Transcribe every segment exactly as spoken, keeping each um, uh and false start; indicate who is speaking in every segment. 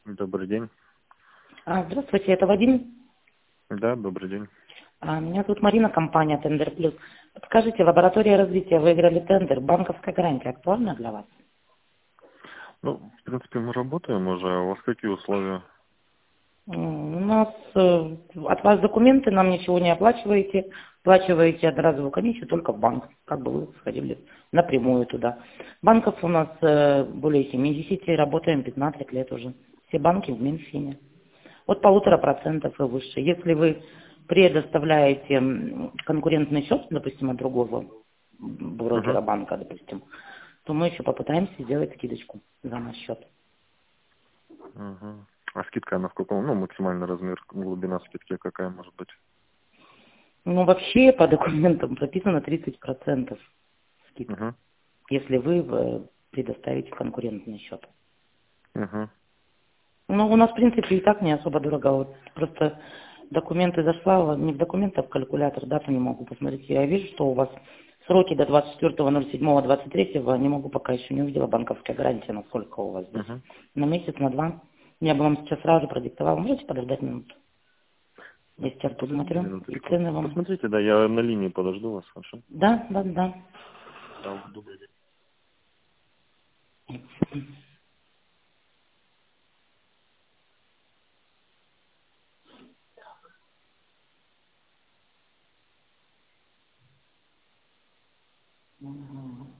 Speaker 1: Добрый день.
Speaker 2: А, Здравствуйте, это Вадим.
Speaker 1: Да, добрый день.
Speaker 2: А, Меня зовут Марина, компания Тендер Плюс. Подскажите, лаборатория развития выиграли тендер. Банковская гарантия актуальна для вас?
Speaker 1: Ну, в принципе, мы работаем уже. А у вас какие условия?
Speaker 2: М, У нас э, от вас документы, нам ничего не оплачиваете. Оплачиваете одноразовую комиссию только в банк, как бы вы сходили напрямую туда. Банков у нас э, более семидесяти, работаем пятнадцать лет уже. Все банки в Минфине. От полутора процентов и выше. Если вы предоставляете м, конкурентный счет, допустим, от другого
Speaker 1: Угу.
Speaker 2: брокера банка, допустим, то мы еще попытаемся сделать скидочку за наш счет.
Speaker 1: Угу. А скидка на в каком? Ну, максимальный размер, глубина скидки какая может быть?
Speaker 2: Ну, вообще по документам прописано тридцать процентов скидка,
Speaker 1: Угу.
Speaker 2: если вы э, предоставите конкурентный счет.
Speaker 1: Угу.
Speaker 2: Ну, у нас, в принципе, и так не особо дорого. Вот просто документы зашла, не в документы, а в калькулятор, дату не могу посмотреть. Я вижу, что у вас сроки до двадцать четвёртого ноль седьмого двадцать третьего, не могу, пока еще не увидела банковская гарантия, насколько у вас здесь.
Speaker 1: Угу.
Speaker 2: На месяц, на два. Я бы вам сейчас сразу продиктовала. Можете подождать минуту? Я сейчас
Speaker 1: Подождите
Speaker 2: посмотрю. И
Speaker 1: минуточку.
Speaker 2: цены вам.
Speaker 1: Посмотрите, да, я на линии подожду вас, хорошо?
Speaker 2: Да, да, да.
Speaker 1: Да, добрый день.
Speaker 2: Мгм.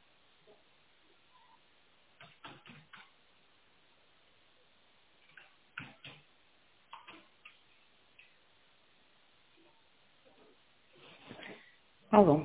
Speaker 2: Алло.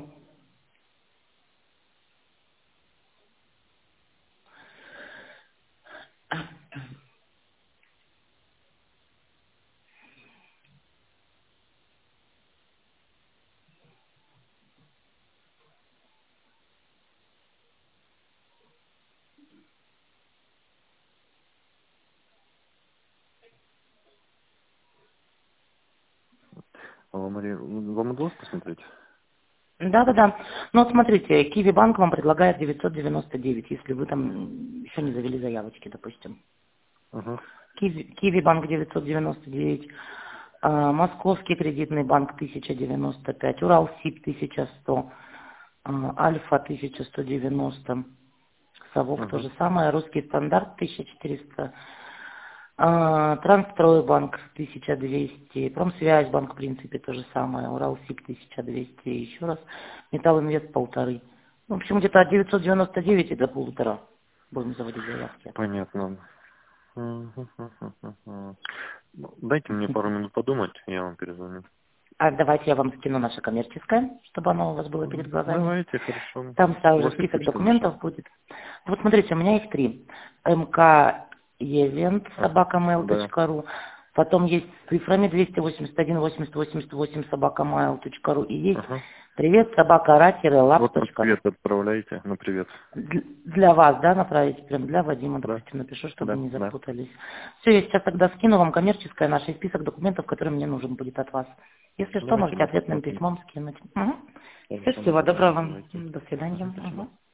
Speaker 1: Алло, Мария, вам удалось посмотреть?
Speaker 2: Да, да, да. Ну вот смотрите, Киви Банк вам предлагает девятьсот девяносто девять, если вы там еще не завели заявочки, допустим.
Speaker 1: Угу.
Speaker 2: Киви, Киви банк девятьсот девяносто девять, а, Московский кредитный банк тысяча девяносто пять, Уралсиб тысяча сто, а, Альфа тысяча сто девяносто, Совок то
Speaker 1: Угу.
Speaker 2: же самое, Русский стандарт тысяча четыреста, а, Трансстройбанк тысяча двести, Промсвязьбанк в принципе то же самое, Уралсиб тысяча двести, еще раз, Металлинвест полторы. В общем, где-то от девятьсот девяносто девять и до полутора будем заводить заявки.
Speaker 1: Понятно. Мгм. Ну, дайте мне пару минут подумать, я вам перезвоню.
Speaker 2: А давайте я вам скину наше коммерческое, чтобы оно у вас было перед
Speaker 1: М,
Speaker 2: глазами.
Speaker 1: Давайте, хорошо.
Speaker 2: Там
Speaker 1: У
Speaker 2: сразу же
Speaker 1: вас есть
Speaker 2: список
Speaker 1: почта наша?
Speaker 2: документов будет. Вот смотрите, у меня их три. мкевент
Speaker 1: Ага.
Speaker 2: собака mail
Speaker 1: Да.
Speaker 2: точка ру, потом есть с цифрами двести восемьдесят один восемьдесят восемьдесят восемь собака mail точка ру и есть
Speaker 1: Ага.
Speaker 2: привет собака ра-лаб
Speaker 1: Вот на
Speaker 2: точка ру.
Speaker 1: привет отправляйте, на привет.
Speaker 2: Д- Для вас, да, направить, прям для Вадима,
Speaker 1: Да,
Speaker 2: допустим, напишу, чтобы
Speaker 1: да,
Speaker 2: не
Speaker 1: да.
Speaker 2: запутались. Все, я сейчас тогда скину вам коммерческое наше и список документов, который мне нужен будет от вас. Если что,
Speaker 1: Давайте
Speaker 2: можете
Speaker 1: мы
Speaker 2: ответным
Speaker 1: посмотрим.
Speaker 2: письмом скинуть. Угу. Все,
Speaker 1: Хорошо,
Speaker 2: всего доброго вам.
Speaker 1: давайте.
Speaker 2: До свидания.
Speaker 1: Ага, спасибо.
Speaker 2: Мгм.